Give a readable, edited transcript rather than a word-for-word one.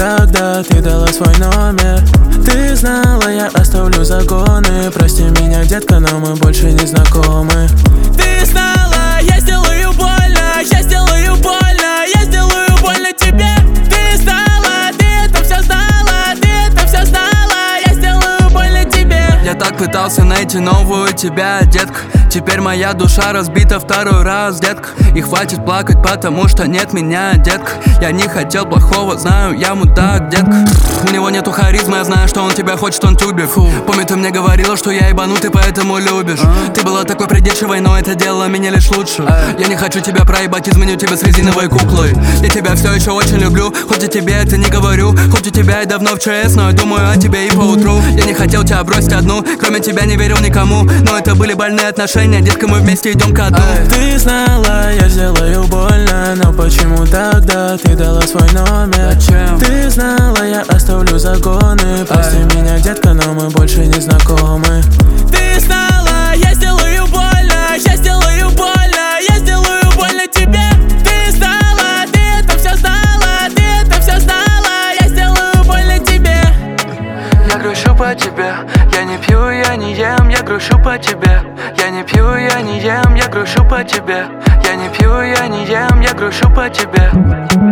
тогда ты дала свой номер? Ты знала, я оставлю загоны. Прости меня, детка, но мы больше не знакомы. Ты знала, я сделаю больно, я сделаю больно, я сделаю больно тебе. Ты знала, ты это все знала, ты это все знала, я сделаю больно тебе. Я так пытался найти новую тебя, детка. Теперь моя душа разбита второй раз, детка. И хватит плакать, потому что нет меня, детка. Я не хотел плохого, знаю, я мудак, детка. У него нету харизмы, я знаю, что он тебя хочет, он тюбик. Помню, ты мне говорила, что я ебанутый, поэтому любишь. Ты была такой придирчивой, но это делало меня лишь лучше. Я не хочу тебя проебать, изменю тебя с резиновой куклой. Я тебя все еще очень люблю, хоть и тебе это не говорю. Хоть у тебя и давно в ЧС, но я думаю о тебе и поутру. Я не хотел тебя бросить одну, кроме тебя не верил никому. Но это были больные отношения, детка, мы вместе идем ко дну. Ты знала, я сделаю больно, но почему тогда ты дала свой номер? Зачем? Ты знала, я оставлю загоны. Прости меня, детка, но мы больше не знакомы. Ты знала, я сделаю больно, я сделаю больно, я сделаю больно тебе. Ты знала, ты это все знала, ты это все знала, я сделаю больно тебе. Я грущу по тебе, я не пью, я не ем, я грущу по тебе. Я не пью, я не ем, я грущу по тебе. Я не пью, я не ем, я грущу по тебе.